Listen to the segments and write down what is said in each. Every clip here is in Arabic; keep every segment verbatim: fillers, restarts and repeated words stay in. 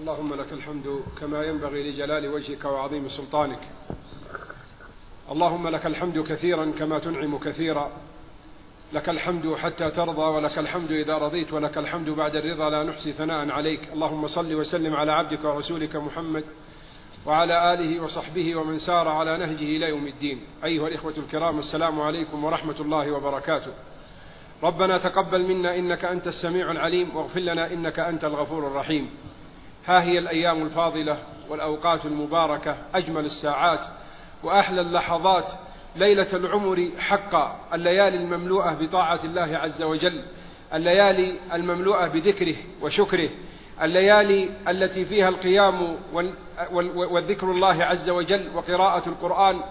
اللهم لك الحمد كما ينبغي لجلال وجهك وعظيم سلطانك. اللهم لك الحمد كثيرا كما تنعم كثيرا. لك الحمد حتى ترضى، ولك الحمد إذا رضيت، ولك الحمد بعد الرضا، لا نحصي ثناء عليك. اللهم صل وسلم على عبدك ورسولك محمد وعلى آله وصحبه ومن سار على نهجه إلى يوم الدين. أيها الإخوة الكرام، السلام عليكم ورحمة الله وبركاته. ربنا تقبل منا إنك أنت السميع العليم، واغفر لنا إنك أنت الغفور الرحيم. ها هي الأيام الفاضلة والأوقات المباركة، أجمل الساعات وأحلى اللحظات، ليلة العمر حقا، الليالي المملوءة بطاعة الله عز وجل، الليالي المملوءة بذكره وشكره، الليالي التي فيها القيام والذكر الله عز وجل وقراءة القرآن،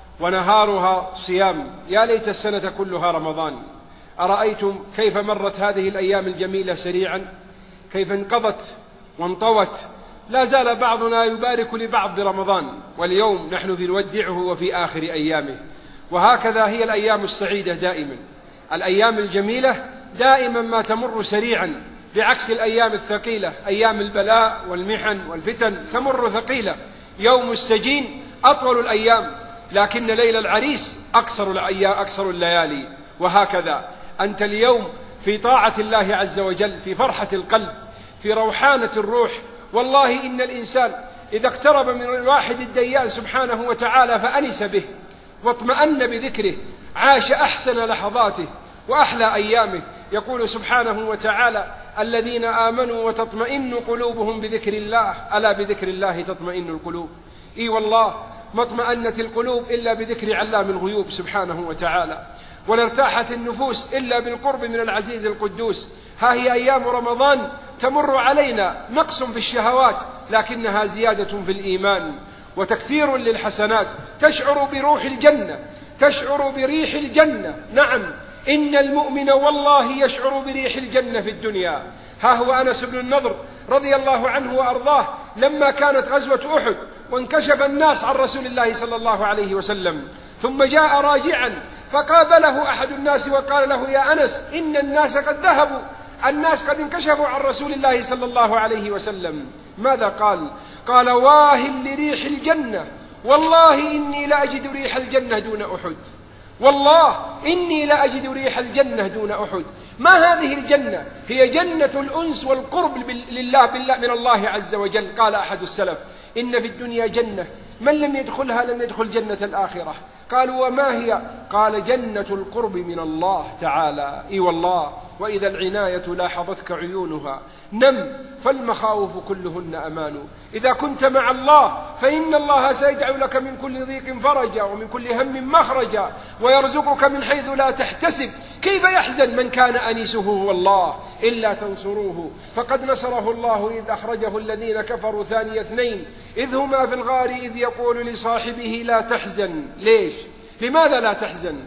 ونهارها صيام. يا ليت السنة كلها رمضان. أرأيتم كيف مرت هذه الأيام الجميلة سريعا، كيف انقضت وانطوت. لا زال بعضنا يبارك لبعض برمضان، واليوم نحن نودعه وفي آخر أيامه. وهكذا هي الأيام السعيدة دائما، الأيام الجميلة دائما ما تمر سريعا، بعكس الأيام الثقيلة. أيام البلاء والمحن والفتن تمر ثقيلة. يوم السجين أطول الأيام، لكن ليل العريس أقصر الأيام أقصر الليالي. وهكذا أنت اليوم في طاعة الله عز وجل، في فرحة القلب، في روحانة الروح. والله إن الإنسان إذا اقترب من الواحد الديان سبحانه وتعالى فأنس به واطمأن بذكره، عاش أحسن لحظاته وأحلى أيامه. يقول سبحانه وتعالى: الذين آمنوا وتطمئن قلوبهم بذكر الله، ألا بذكر الله تطمئن القلوب. إي والله ما اطمأنت القلوب إلا بذكر علام الغيوب سبحانه وتعالى، ولا ارتاحت النفوس إلا بالقرب من العزيز القدوس. ها هي أيام رمضان تمر علينا، نقص في الشهوات لكنها زيادة في الإيمان وتكثير للحسنات. تشعر بروح الجنة، تشعر بريح الجنة. نعم، إن المؤمن والله يشعر بريح الجنة في الدنيا. ها هو أنس بن النضر رضي الله عنه وأرضاه، لما كانت غزوة أحد وانكشف الناس عن رسول الله صلى الله عليه وسلم، ثم جاء راجعا فقابله أحد الناس وقال له: يا أنس، إن الناس قد ذهبوا، الناس قد انكشفوا عن رسول الله صلى الله عليه وسلم. ماذا قال؟ قال: واه لريح الجنة، والله إني لأجد ريح الجنة دون أحد، والله إني لأجد ريح الجنة دون أحد. ما هذه الجنة؟ هي جنة الأنس والقرب لله بالله من الله عز وجل. قال أحد السلف: إن في الدنيا جنة، من لم يدخلها لم يدخل جنة الآخرة. قالوا: وما هي؟ قال: جنة القرب من الله تعالى. إي والله، وإذا العناية لاحظتك عيونها نم، فالمخاوف كلهن أمان. إذا كنت مع الله فإن الله سيجعل لك من كل ضيق فرجا، ومن كل هم مخرجا، ويرزقك من حيث لا تحتسب. كيف يحزن من كان أنيسه هو الله؟ إلا تنصروه فقد نصره الله إذ أخرجه الذين كفروا ثاني اثنين إذ هما في الغار إذ يقول لصاحبه لا تحزن. ليش؟ لماذا لا تحزن؟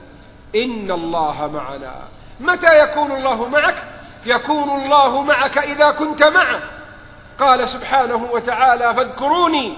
إن الله معنا. متى يكون الله معك؟ يكون الله معك إذا كنت معه. قال سبحانه وتعالى: فاذكروني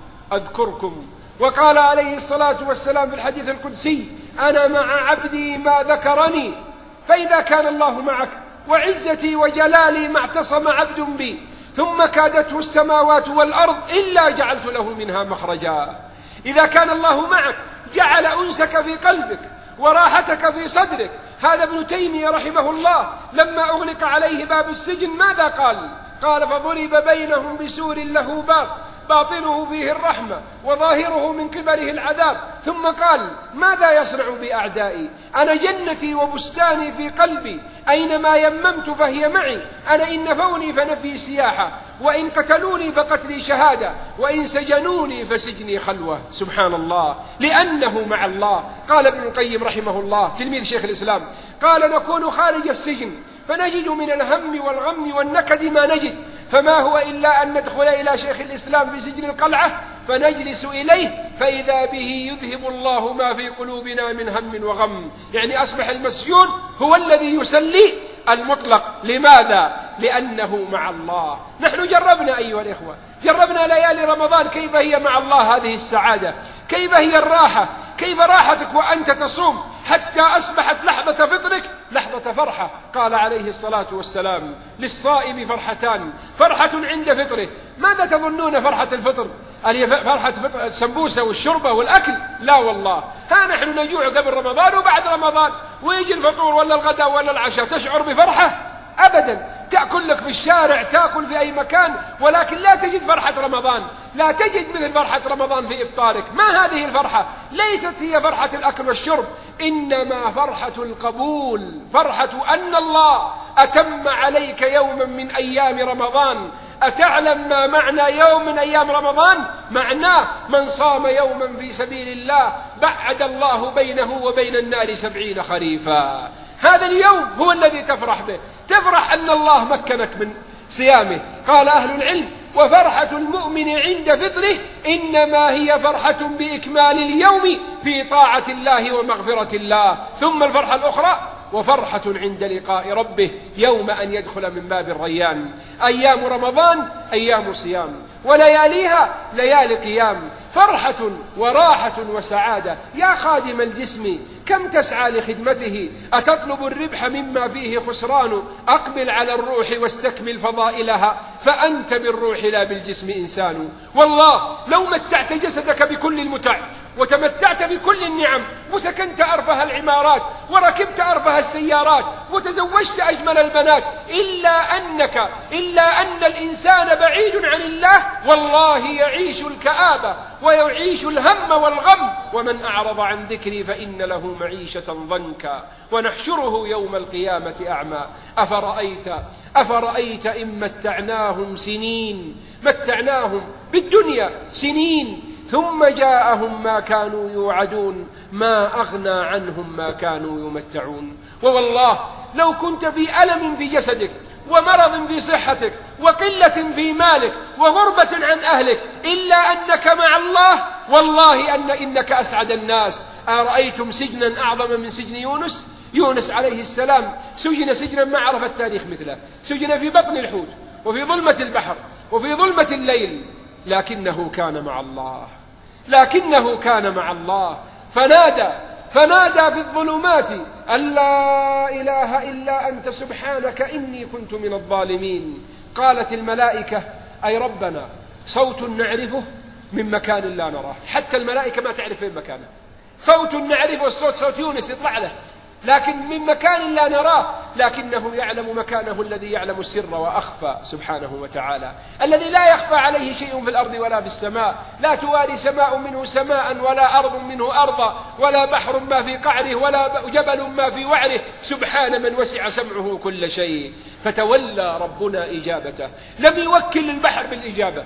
أذكركم. وقال عليه الصلاة والسلام في الحديث القدسي: أنا مع عبدي ما ذكرني. فإذا كان الله معك وعزتي وجلالي ما اعتصم عبد بي ثم كادته السماوات والأرض إلا جعلت له منها مخرجا. إذا كان الله معك جعل أنسك في قلبك وراحتك في صدرك. هذا ابن تيمية رحمه الله لما أغلق عليه باب السجن ماذا قال؟ قال: فضرب بينهم بسور له باب باطنه فيه الرحمة وظاهره من قبله العذاب. ثم قال: ماذا يصنع بأعدائي؟ أنا جنتي وبستاني في قلبي، أينما يممت فهي معي. أنا إن نفوني فنفي سياحة، وإن قتلوني فقتلي شهادة، وإن سجنوني فسجني خلوة. سبحان الله، لأنه مع الله. قال ابن القيم رحمه الله تلميذ شيخ الإسلام، قال: نكون خارج السجن فنجد من الهم والغم والنكد ما نجد، فما هو إلا أن ندخل إلى شيخ الإسلام في سجن القلعة فنجلس إليه فإذا به يذهب الله ما في قلوبنا من هم وغم. يعني أصبح المسجون هو الذي يسلي المطلق. لماذا؟ لأنه مع الله. نحن جربنا أيها الإخوة، جربنا ليالي رمضان كيف هي مع الله هذه السعادة، كيف هي الراحة، كيف راحتك وأنت تصوم حتى أصبحت لحظة فطرك لحظة فرحة. قال عليه الصلاة والسلام: للصائم فرحتان، فرحة عند فطره. ماذا تظنون فرحة الفطر؟ هل فرحة السمبوسة والشربة والأكل؟ لا والله، ها نحن نجوع قبل رمضان وبعد رمضان، ويجي الفطور ولا الغداء ولا العشاء تشعر بفرحة؟ أبدا. تأكل لك في الشارع، تأكل في أي مكان، ولكن لا تجد فرحة رمضان، لا تجد مثل فرحة رمضان في إفطارك. ما هذه الفرحة؟ ليست هي فرحة الأكل والشرب، إنما فرحة القبول، فرحة أن الله أتم عليك يوما من أيام رمضان. أتعلم ما معنى يوم من أيام رمضان؟ معناه من صام يوما في سبيل الله بعد الله بينه وبين النار سبعين خريفا. هذا اليوم هو الذي تفرح به، تفرح أن الله مكنك من صيامه. قال أهل العلم: وفرحة المؤمن عند فطره إنما هي فرحة بإكمال اليوم في طاعة الله ومغفرة الله. ثم الفرحة الأخرى: وفرحة عند لقاء ربه يوم أن يدخل من باب الريان. أيام رمضان أيام صيام، ولياليها ليالي قيام، فرحة وراحة وسعادة. يا خادم الجسم كم تسعى لخدمته، أتطلب الربح مما فيه خسران؟ أقبل على الروح واستكمل فضائلها، فأنت بالروح لا بالجسم إنسان. والله لو متعت جسدك بكل المتع، وتمتعت بكل النعم، وسكنت أرفه العمارات، وركبت أرفه السيارات، وتزوجت أجمل البنات، إلا أنك إلا أن الإنسان بعيد عن الله، والله يعيش الكآبة ويعيش الهم والغم. ومن أعرض عن ذكري فإن له معيشة ضنكا ونحشره يوم القيامة أعمى. أفرأيت أفرأيت إن متعناهم سنين، متعناهم بالدنيا سنين، ثم جاءهم ما كانوا يوعدون، ما أغنى عنهم ما كانوا يمتعون. ووالله لو كنت في ألم في جسدك، ومرض في صحتك، وقلة في مالك، وغربة عن أهلك، إلا أنك مع الله، والله أن إنك أسعد الناس. أرأيتم سجنا أعظم من سجن يونس؟ يونس عليه السلام سجن سجنا ما عرف التاريخ مثله، سجن في بطن الحوت، وفي ظلمة البحر، وفي ظلمة الليل، لكنه كان مع الله، لكنه كان مع الله فنادى فنادى في الظلمات أن لا إله إلا أنت سبحانك إني كنت من الظالمين. قالت الملائكة: أي ربنا، صوت نعرفه من مكان لا نراه. حتى الملائكة ما تعرف فين مكانه، صوت نعرفه، الصوت صوت يونس يطلع له، لكن من مكان لا نراه، لكنه يعلم مكانه الذي يعلم السر وأخفى سبحانه وتعالى، الذي لا يخفى عليه شيء في الأرض ولا في السماء، لا تواري سماء منه سماء، ولا أرض منه أرضا، ولا بحر ما في قعره، ولا جبل ما في وعره، سبحان من وسع سمعه كل شيء. فتولى ربنا إجابته، لم يوكل البحر بالإجابة،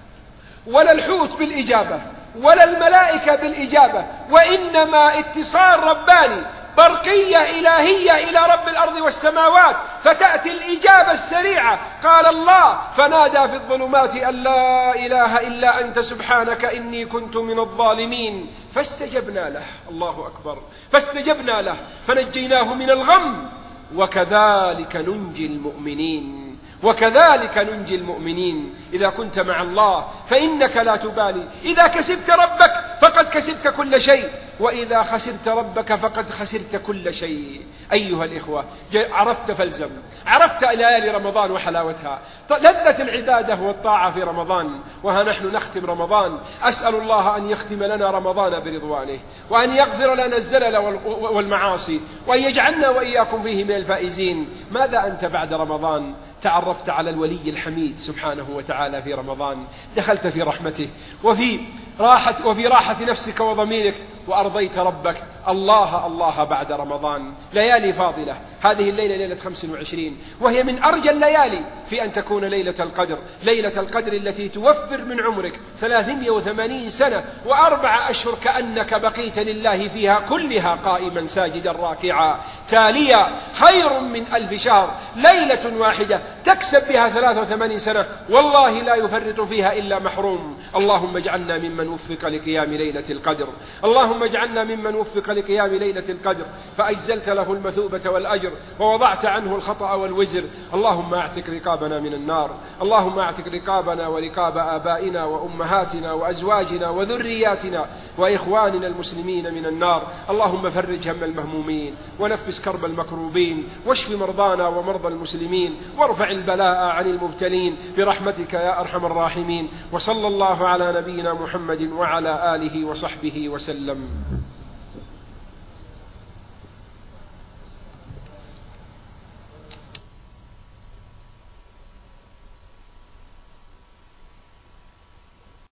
ولا الحوت بالإجابة، ولا الملائكة بالإجابة، وإنما اتصال رباني برقية إلهية إلى رب الأرض والسماوات، فتأتي الإجابة السريعة. قال الله: فنادى في الظلمات أن لا إله إلا أنت سبحانك إني كنت من الظالمين، فاستجبنا له. الله أكبر. فاستجبنا له فنجيناه من الغم، وكذلك ننجي المؤمنين، وكذلك ننجي المؤمنين. إذا كنت مع الله فإنك لا تبالي، إذا كسبت ربك فقد كسبت كل شيء، وإذا خسرت ربك فقد خسرت كل شيء. أيها الإخوة، عرفت فالزم، عرفت ليالي رمضان وحلاوتها، لذة العبادة والطاعة في رمضان، وها نحن نختم رمضان. أسأل الله أن يختم لنا رمضان برضوانه، وأن يغفر لنا الزلل والمعاصي، وأن يجعلنا وإياكم فيه من الفائزين. ماذا أنت بعد رمضان؟ تعرفت على الولي الحميد سبحانه وتعالى في رمضان، دخلت في رحمته وفي راحة, وفي راحة نفسك وضميرك، وأرضيت ربك. الله الله بعد رمضان. ليالي فاضلة، هذه الليلة ليلة خمس وعشرين، وهي من أرجى الليالي في أن تكون ليلة القدر، ليلة القدر التي توفر من عمرك ثلاثمائة وثمانين سنة وأربع أشهر، كأنك بقيت لله فيها كلها قائما ساجدا راكعا تاليا، خير من ألف شهر. ليلة واحدة تكسب بها ثلاث وثمانين سنة والله لا يفرط فيها إلا محروم. اللهم اجعلنا ممن وفق لقيام ليلة القدر، اللهم اجعلنا ممن وفق لقيام ليلة القدر فأجزلت له المثوبة والأجر ووضعت عنه الخطأ والوزر. اللهم اعتق رقابنا من النار، اللهم اعتق رقابنا ورقاب آبائنا وأمهاتنا وأزواجنا وذرياتنا وإخواننا المسلمين من النار. اللهم فرج هم المهمومين ونفس كرب المكروبين واشف مرضانا ومرضى المسلمين وارفع البلاء عن المبتلين برحمتك يا أرحم الراحمين. وصلى الله على نبينا محمد وعلى آله وصحبه وسلم.